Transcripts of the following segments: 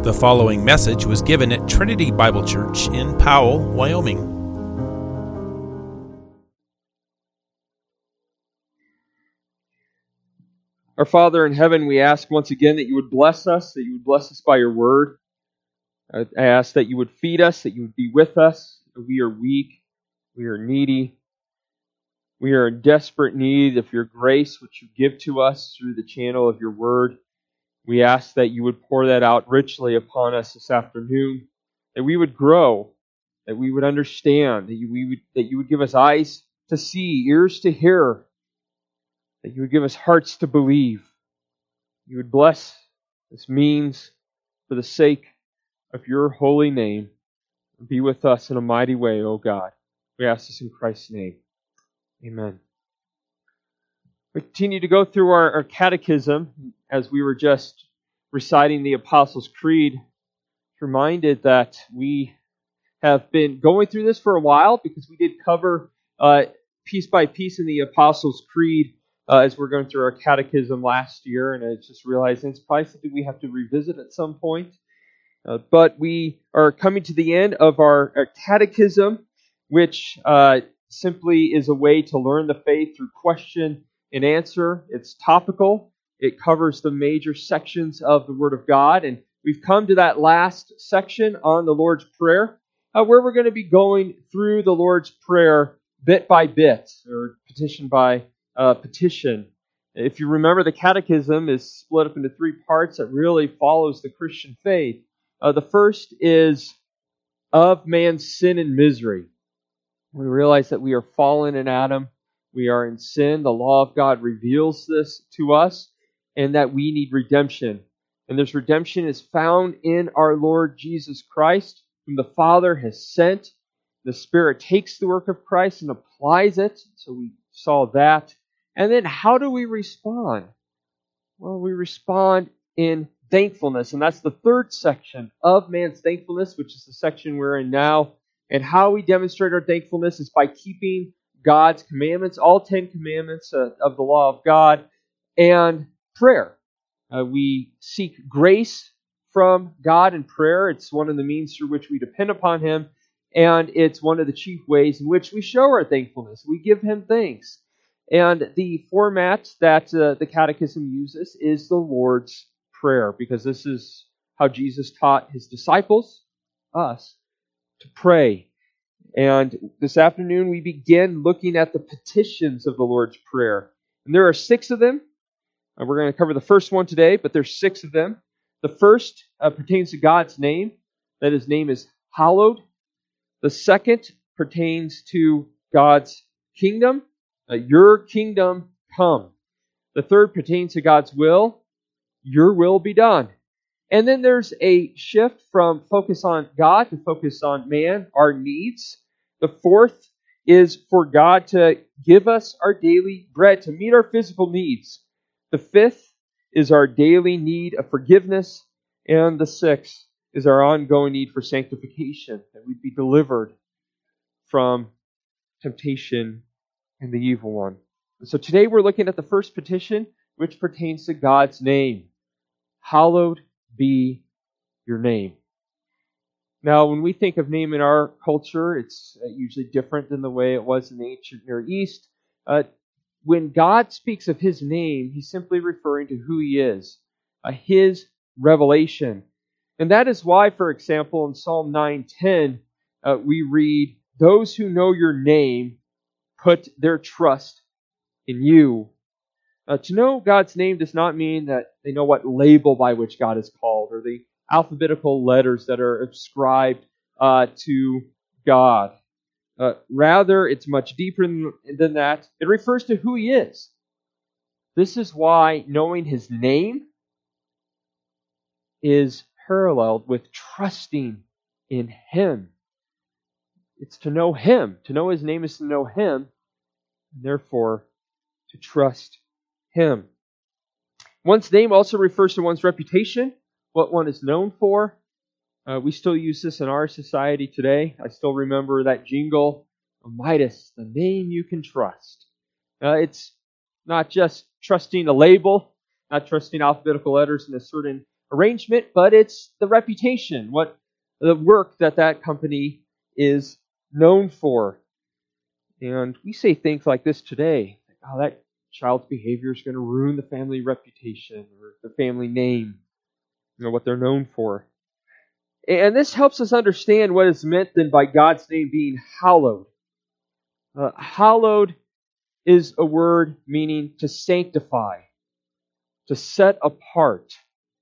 The following message was given at Trinity Bible Church in Powell, Wyoming. Our Father in heaven, we ask once again that you would bless us, that you would bless us by your word. I ask that you would feed us, that you would be with us. We are weak, we are needy, we are in desperate need of your grace, which you give to us through the channel of your word. We ask that you would pour that out richly upon us this afternoon, that we would grow, that we would understand, that you would give us eyes to see, ears to hear, that you would give us hearts to believe. You would bless this means for the sake of your holy name. Be with us in a mighty way, O God. We ask this in Christ's name. Amen. We continue to go through our catechism as we were just reciting the Apostles' Creed. Reminded that we have been going through this for a while because we did cover piece by piece in the Apostles' Creed as we're going through our catechism last year, and I just realized it's probably something we have to revisit at some point. But we are coming to the end of our catechism, which simply is a way to learn the faith through question and answer. It's topical. It covers the major sections of the Word of God, and we've come to that last section on the Lord's Prayer, where we're going to be going through the Lord's Prayer bit by bit, or petition by petition. If you remember, the catechism is split up into three parts that really follows the Christian faith. The first is of man's sin and misery. We realize that we are fallen in Adam. We are in sin. The law of God reveals this to us, and that we need redemption. And this redemption is found in our Lord Jesus Christ, whom the Father has sent. The Spirit takes the work of Christ and applies it. So we saw that. And then how do we respond? Well, we respond in thankfulness. And that's the third section of man's thankfulness, which is the section we're in now. And how we demonstrate our thankfulness is by keeping God's commandments, all 10 commandments of the law of God, and prayer. We seek grace from God in prayer. It's one of the means through which we depend upon Him, and it's one of the chief ways in which we show our thankfulness. We give Him thanks. And the format that the Catechism uses is the Lord's Prayer, because this is how Jesus taught His disciples, us, to pray. And this afternoon we begin looking at the petitions of the Lord's Prayer. And there are 6 of them. We're going to cover the first one today, but there's 6 of them. The first pertains to God's name, that His name is hallowed. The second pertains to God's kingdom, your kingdom come. The third pertains to God's will, your will be done. And then there's a shift from focus on God to focus on man, our needs. The fourth is for God to give us our daily bread, to meet our physical needs. The fifth is our daily need of forgiveness. And the sixth is our ongoing need for sanctification, that we'd be delivered from temptation and the evil one. And so today we're looking at the first petition, which pertains to God's name. Hallowed be your name. Now, when we think of name in our culture, it's usually different than the way it was in the ancient Near East. When God speaks of His name, He's simply referring to who He is, His revelation. And that is why, for example, in Psalm 9:10, we read, "Those who know your name put their trust in you." To know God's name does not mean that they know what label by which God is called, or the alphabetical letters that are ascribed to God. Rather, it's much deeper than that. It refers to who He is. This is why knowing His name is paralleled with trusting in Him. It's to know Him. To know His name is to know Him, and therefore to trust Him. One's name also refers to one's reputation, what one is known for. We still use this in our society today. I still remember that jingle, Midas, the name you can trust. It's not just trusting a label, not trusting alphabetical letters in a certain arrangement, but it's the reputation, what the work that company is known for. And we say things like this today. Oh, that child's behavior is going to ruin the family reputation or the family name, what they're known for. And this helps us understand what is meant then by God's name being hallowed. Hallowed is a word meaning to sanctify, to set apart.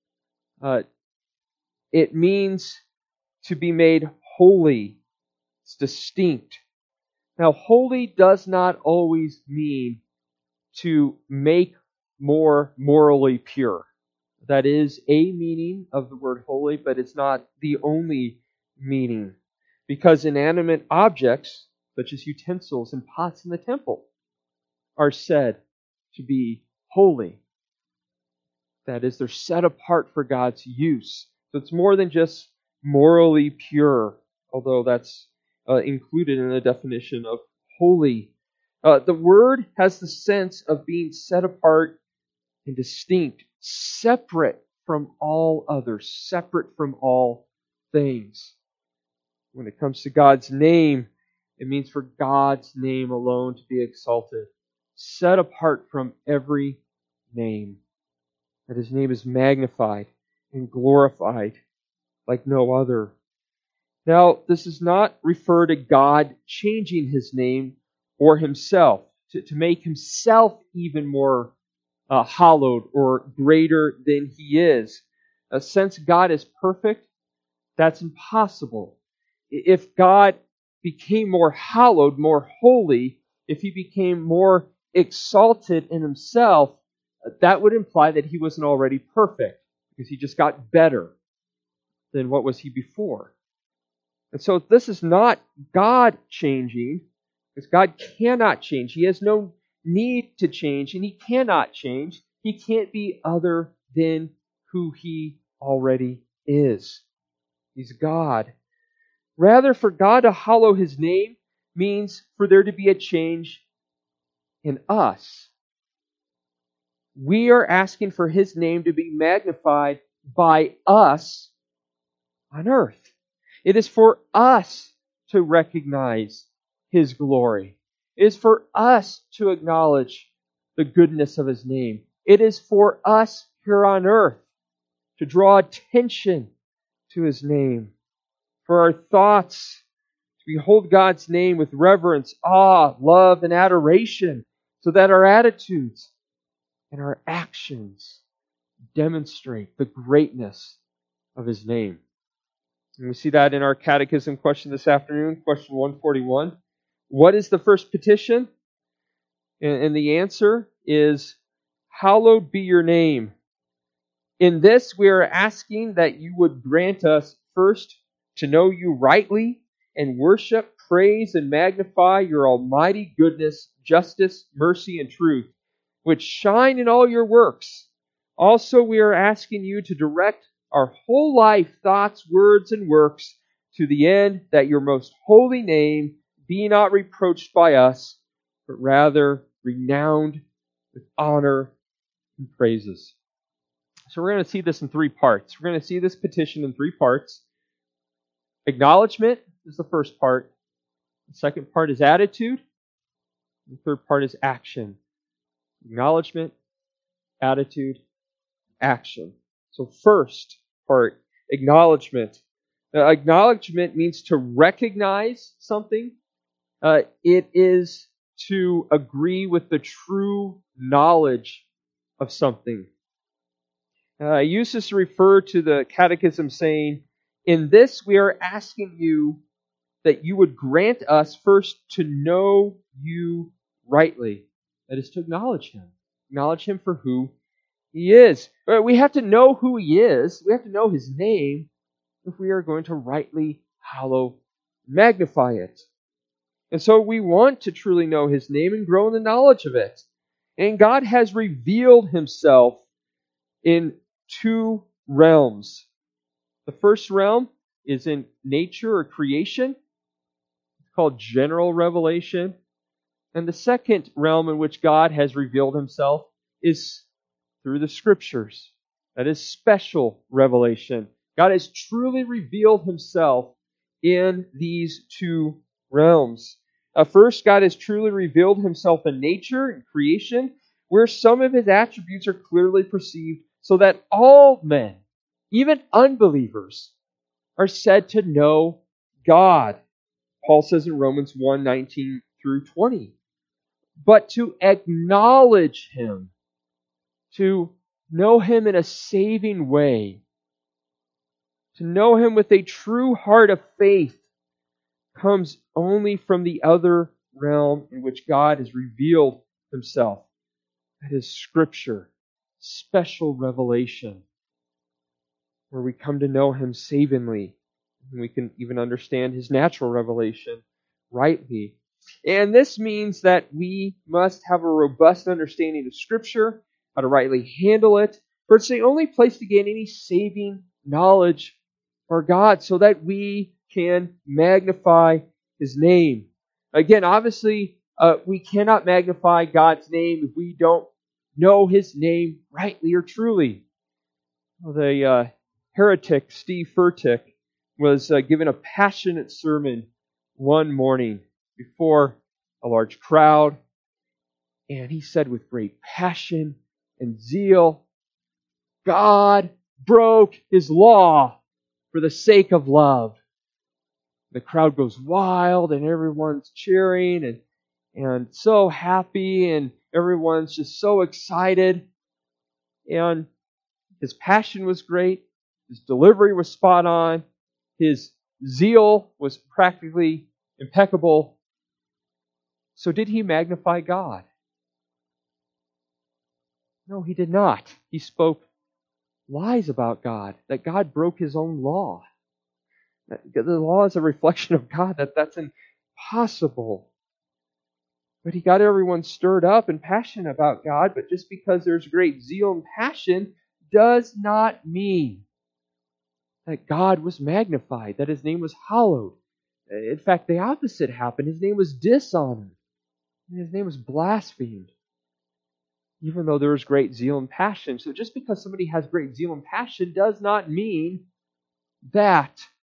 It means to be made holy. It's distinct. Now, holy does not always mean to make more morally pure. That is a meaning of the word holy, but it's not the only meaning. Because inanimate objects, such as utensils and pots in the temple, are said to be holy. That is, they're set apart for God's use. So it's more than just morally pure, although that's included in the definition of holy. The word has the sense of being set apart and distinct, separate from all others, separate from all things. When it comes to God's name, it means for God's name alone to be exalted, set apart from every name, that His name is magnified and glorified like no other. Now, this does not refer to God changing His name or Himself, to make Himself even more hallowed or greater than He is. Since God is perfect, that's impossible. If God became more hallowed, more holy, if He became more exalted in Himself, that would imply that He wasn't already perfect, because He just got better than what was He before. And so this is not God changing, because God cannot change. He has no need to change, and He cannot change. He can't be other than who He already is. He's God. Rather, for God to hallow His name means for there to be a change in us. We are asking for His name to be magnified by us on earth. It is for us to recognize His glory. It is for us to acknowledge the goodness of His name. It is for us here on earth to draw attention to His name. For our thoughts to behold God's name with reverence, awe, love, and adoration, so that our attitudes and our actions demonstrate the greatness of His name. And we see that in our catechism question this afternoon, question 141. What is the first petition? And the answer is, hallowed be your name. In this, we are asking that you would grant us first to know you rightly and worship, praise, and magnify your almighty goodness, justice, mercy, and truth, which shine in all your works. Also, we are asking you to direct our whole life, thoughts, words, and works to the end that your most holy name be not reproached by us, but rather renowned with honor and praises. So we're going to see this in three parts. We're going to see this petition in three parts. Acknowledgement is the first part. The second part is attitude. The third part is action. Acknowledgement, attitude, action. So first part, acknowledgement. Acknowledgement means to recognize something. It is to agree with the true knowledge of something. I use this to refer to the catechism saying, in this we are asking you that you would grant us first to know you rightly. That is to acknowledge Him. Acknowledge Him for who He is. We have to know who He is. We have to know His name if we are going to rightly hallow, magnify it. And so we want to truly know His name and grow in the knowledge of it. And God has revealed Himself in two realms. The first realm is in nature or creation. It's called general revelation. And the second realm in which God has revealed Himself is through the Scriptures, That is special revelation. God has truly revealed himself in these two realms. First, God has truly revealed himself in nature and creation, where some of his attributes are clearly perceived, so that all men, even unbelievers, are said to know God. Paul says in Romans 1:19 through 20. But to acknowledge him, to know him in a saving way, to know him with a true heart of faith, comes only from the other realm in which God has revealed himself. That is Scripture, special revelation, where we come to know him savingly. And we can even understand his natural revelation rightly. And this means that we must have a robust understanding of Scripture, how to rightly handle it, for it's the only place to gain any saving knowledge for God, so that we can magnify his name. Again, obviously, we cannot magnify God's name if we don't know his name rightly or truly. The heretic Steve Furtick was given a passionate sermon one morning before a large crowd, and he said with great passion and zeal, God broke his law for the sake of love. The crowd goes wild and everyone's cheering and so happy, and everyone's just so excited. And his passion was great. His delivery was spot on. His zeal was practically impeccable. So did he magnify God? No, he did not. He spoke lies about God, that God broke his own law. The law is a reflection of God, that's impossible. But he got everyone stirred up and passionate about God, but just because there's great zeal and passion does not mean that God was magnified, that his name was hallowed. In fact, the opposite happened. His name was dishonored. And his name was blasphemed, even though there was great zeal and passion. So just because somebody has great zeal and passion does not mean that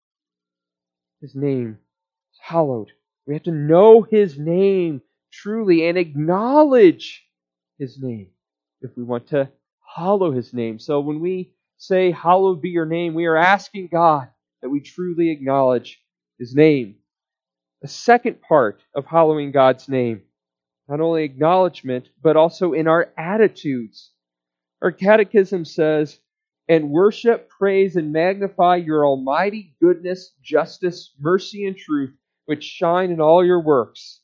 his name is hallowed. We have to know his name truly and acknowledge his name if we want to hallow his name. So when we say, hallowed be your name, we are asking God that we truly acknowledge his name. The second part of hallowing God's name, not only acknowledgement, but also in our attitudes. Our catechism says, and worship, praise, and magnify your almighty goodness, justice, mercy, and truth, which shine in all your works.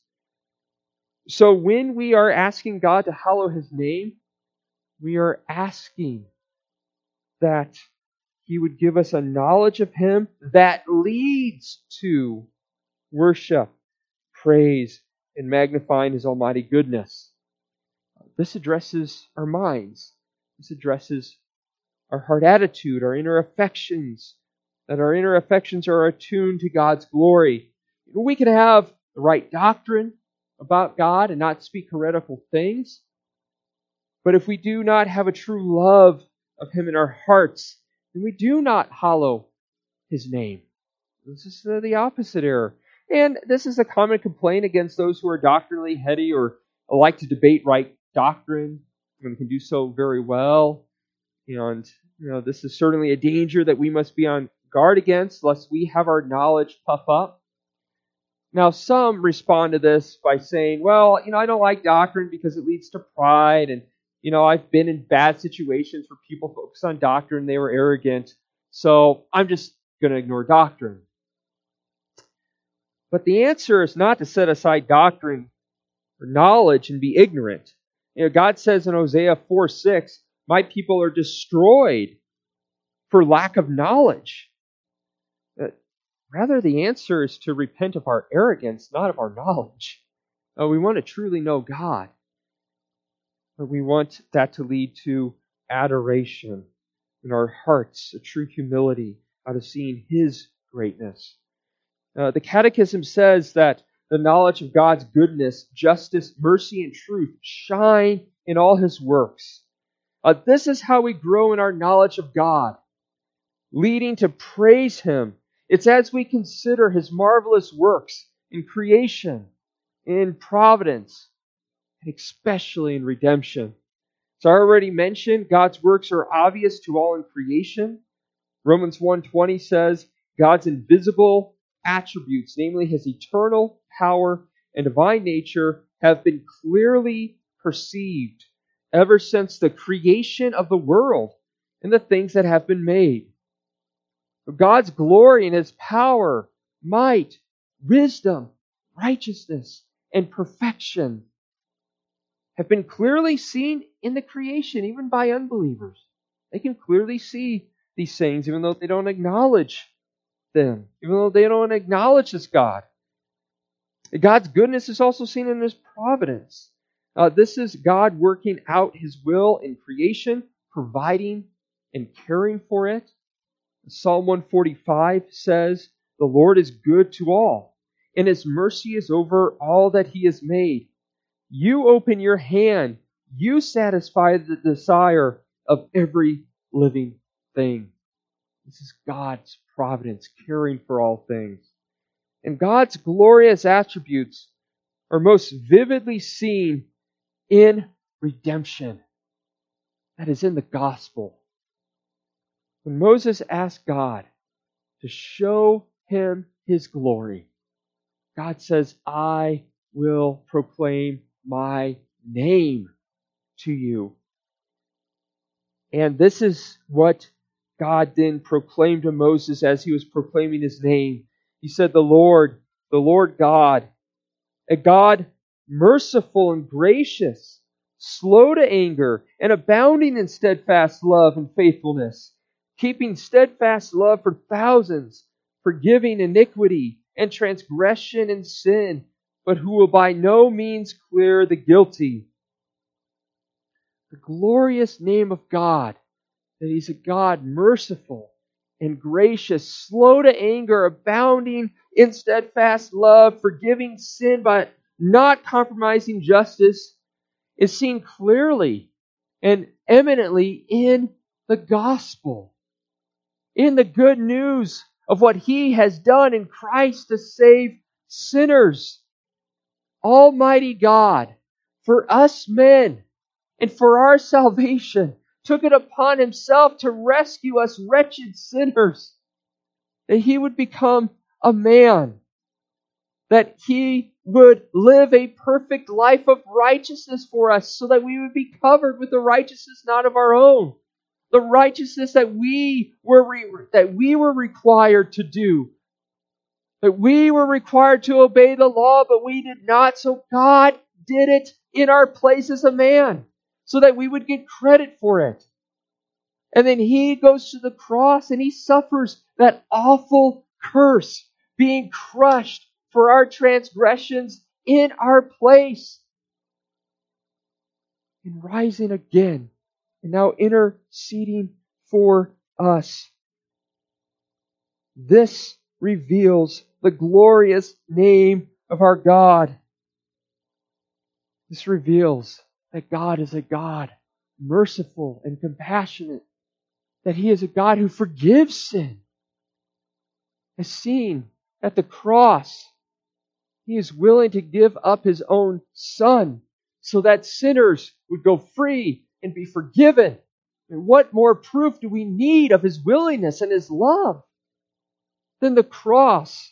So when we are asking God to hallow his name, we are asking that he would give us a knowledge of him that leads to worship, praise, and magnifying his almighty goodness. This addresses our minds. This addresses our heart attitude, our inner affections, that our inner affections are attuned to God's glory. We can have the right doctrine about God and not speak heretical things, but if we do not have a true love of him in our hearts, then we do not hallow his name. This is the opposite error. And this is a common complaint against those who are doctrinally heady or like to debate right doctrine, and can do so very well. And this is certainly a danger that we must be on guard against, lest we have our knowledge puff up. Now, some respond to this by saying, well, I don't like doctrine because it leads to pride, and I've been in bad situations where people focus on doctrine, they were arrogant, so I'm just going to ignore doctrine. But the answer is not to set aside doctrine or knowledge and be ignorant. God says in Hosea 4:6, my people are destroyed for lack of knowledge. Rather, the answer is to repent of our arrogance, not of our knowledge. We want to truly know God. But we want that to lead to adoration in our hearts, a true humility out of seeing his greatness. The Catechism says that the knowledge of God's goodness, justice, mercy, and truth shine in all his works. This is how we grow in our knowledge of God, leading to praise Him. It's as we consider His marvelous works in creation, in providence, and especially in redemption. So I already mentioned God's works are obvious to all in creation. Romans 1:20 says, God's invisible attributes, namely His eternal power and divine nature, have been clearly perceived ever since the creation of the world and the things that have been made. God's glory and His power, might, wisdom, righteousness, and perfection have been clearly seen in the creation, even by unbelievers. They can clearly see these things, even though they don't acknowledge them, even though they don't acknowledge this God. God's goodness is also seen in His providence. This is God working out His will in creation, providing and caring for it. Psalm 145 says, The Lord is good to all, and His mercy is over all that He has made. You open your hand, you satisfy the desire of every living thing. This is God's providence, caring for all things. And God's glorious attributes are most vividly seen in redemption. That is in the gospel. When Moses asked God to show him His glory, God says, I will proclaim my name to you. And this is what God then proclaimed to Moses as He was proclaiming His name. He said, the Lord God, a God merciful and gracious, slow to anger, and abounding in steadfast love and faithfulness, keeping steadfast love for thousands, forgiving iniquity and transgression and sin, but who will by no means clear the guilty. The glorious name of God, that He's a God merciful and gracious, slow to anger, abounding in steadfast love, forgiving sin but not compromising justice, is seen clearly and eminently in the gospel, in the good news of what He has done in Christ to save sinners. Almighty God, for us men and for our salvation, took it upon Himself to rescue us wretched sinners, that He would become a man, that He would live a perfect life of righteousness for us, so that we would be covered with the righteousness not of our own, the righteousness that we were required to do, that we were required to obey the law, but we did not. So God did it in our place as a man, so that we would get credit for it. And then He goes to the cross and He suffers that awful curse, being crushed for our transgressions in our place, and rising again, and now interceding for us. This reveals the glorious name of our God. This reveals that God is a God merciful and compassionate, that He is a God who forgives sin. As seen at the cross, He is willing to give up His own Son so that sinners would go free and be forgiven. And what more proof do we need of His willingness and His love than the cross?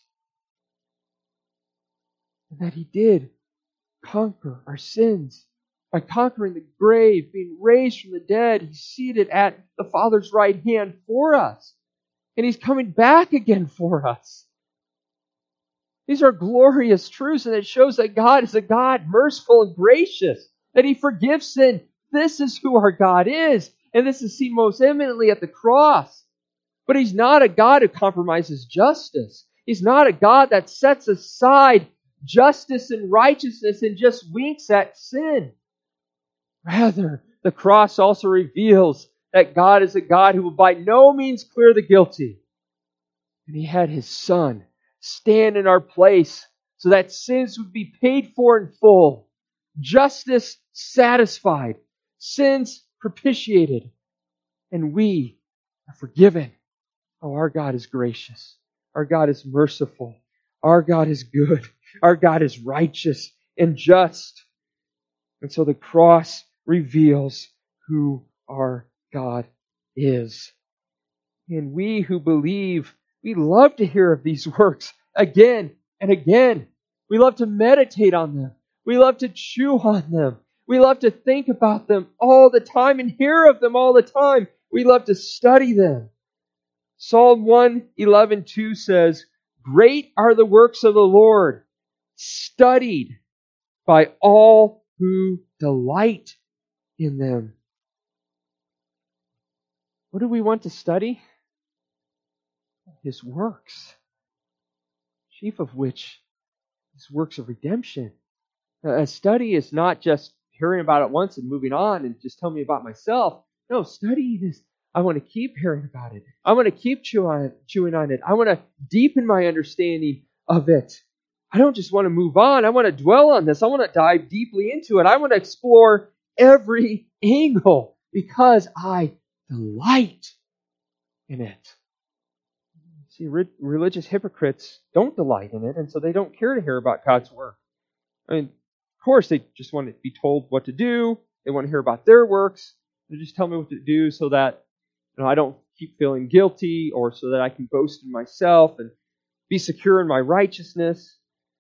And that He did conquer our sins by conquering the grave, being raised from the dead. He's seated at the Father's right hand for us. And He's coming back again for us. These are glorious truths, and it shows that God is a God merciful and gracious, that He forgives sin. This is who our God is, and this is seen most eminently at the cross. But He's not a God who compromises justice. He's not a God that sets aside justice and righteousness and just winks at sin. Rather, the cross also reveals that God is a God who will by no means clear the guilty. And He had His Son stand in our place so that sins would be paid for in full, justice satisfied, sins propitiated, and we are forgiven. Oh, our God is gracious. Our God is merciful. Our God is good. Our God is righteous and just. And so the cross reveals who our God is. And we who believe, we love to hear of these works again and again. We love to meditate on them. We love to chew on them. We love to think about them all the time and hear of them all the time. We love to study them. Psalm 111:2 says, "Great are the works of the Lord, studied by all who delight in them." What do we want to study? His works, chief of which is works of redemption. A study is not just hearing about it once and moving on and just tell me about myself. No, studying is, I want to keep hearing about it. I want to keep chewing on it. I want to deepen my understanding of it. I don't just want to move on. I want to dwell on this. I want to dive deeply into it. I want to explore every angle because I delight in it. See, religious hypocrites don't delight in it, and so they don't care to hear about God's work. I mean, of course, they just want to be told what to do. They want to hear about their works. They just tell me what to do so that I don't keep feeling guilty, or so that I can boast in myself and be secure in my righteousness.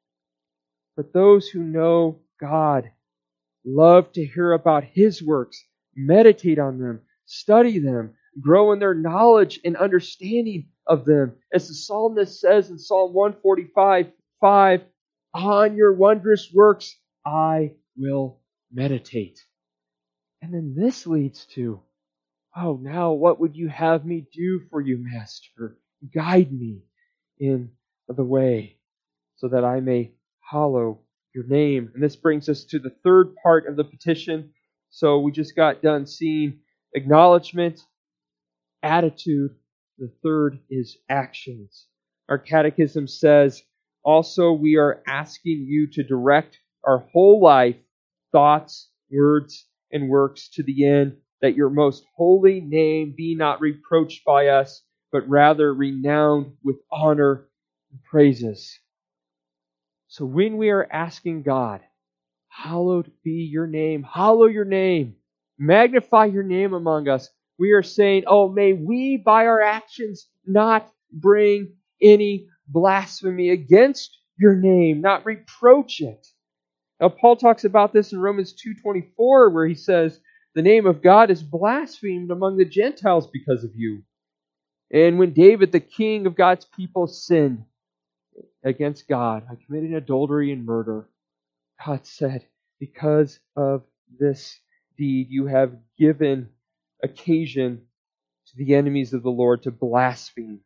But those who know God love to hear about His works, meditate on them, study them, grow in their knowledge and understanding of them. As the psalmist says in Psalm 145:5, "On your wondrous works I will meditate." And then this leads to, "Oh, now what would you have me do for you, Master? Guide me in the way so that I may hallow your name." And this brings us to the third part of the petition. So we just got done seeing acknowledgement, attitude. The third is actions. Our catechism says, also we are asking you to direct our whole life, thoughts, words, and works to the end that your most holy name be not reproached by us, but rather renowned with honor and praises. So when we are asking God, hallowed be your name, hallow your name, magnify your name among us, we are saying, oh, may we by our actions not bring any blasphemy against your name, not reproach it. Now, Paul talks about this in Romans 2:24, where he says, the name of God is blasphemed among the Gentiles because of you. And when David, the king of God's people, sinned against God by committing adultery and murder, God said, because of this deed, you have given occasion to the enemies of the Lord to blaspheme.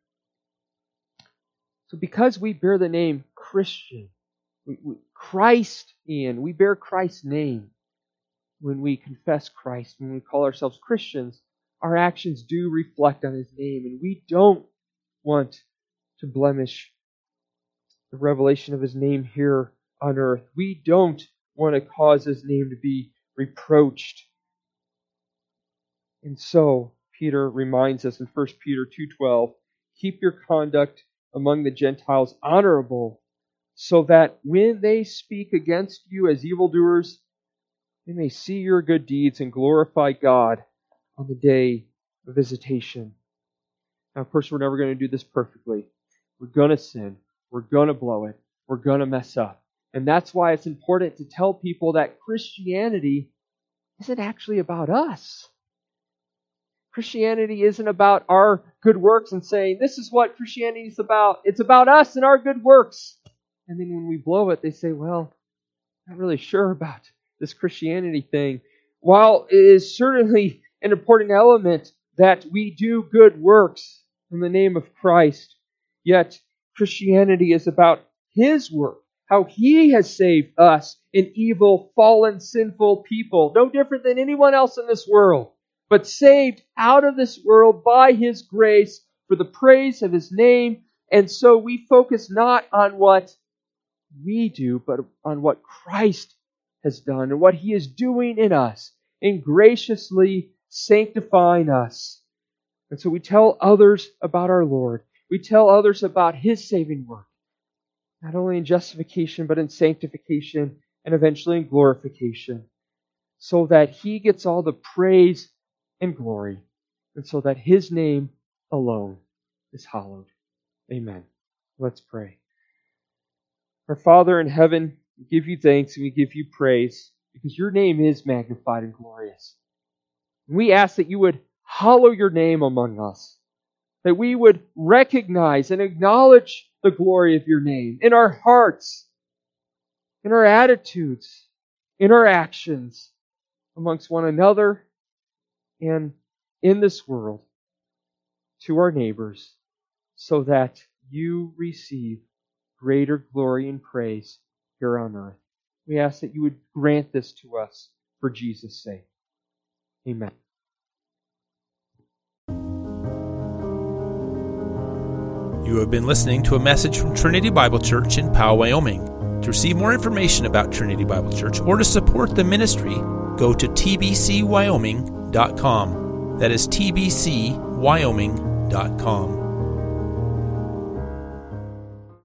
So because we bear the name Christian, Christian, we bear Christ's name. When we confess Christ, when we call ourselves Christians, our actions do reflect on His name, and we don't want to blemish the revelation of His name here on earth. We don't want to cause His name to be reproached. And so, Peter reminds us in 1 Peter 2:12, keep your conduct among the Gentiles honorable, so that when they speak against you as evildoers, they may see your good deeds and glorify God on the day of visitation. Now, of course, we're never going to do this perfectly. We're going to sin. We're going to blow it. We're going to mess up. And that's why it's important to tell people that Christianity isn't actually about us. Christianity isn't about our good works and saying, this is what Christianity is about. It's about us and our good works. And then when we blow it, they say, well, I'm not really sure about this Christianity thing. While it is certainly an important element that we do good works in the name of Christ, yet Christianity is about His work, how He has saved us, an evil, fallen, sinful people, no different than anyone else in this world, but saved out of this world by His grace for the praise of His name. And so we focus not on what we do, but on what Christ has done and what He is doing in us in graciously sanctifying us. And so we tell others about our Lord. We tell others about His saving work, not only in justification, but in sanctification and eventually in glorification, so that He gets all the praise and glory, and so that His name alone is hallowed. Amen. Let's pray. Our Father in heaven, we give You thanks and we give You praise because Your name is magnified and glorious. We ask that You would hallow Your name among us, that we would recognize and acknowledge the glory of Your name in our hearts, in our attitudes, in our actions, amongst one another, and in this world, to our neighbors, so that You receive greater glory and praise here on earth. We ask that You would grant this to us for Jesus' sake. Amen. You have been listening to a message from Trinity Bible Church in Powell, Wyoming. To receive more information about Trinity Bible Church or to support the ministry, go to tbcwyoming.com. That is tbcwyoming.com.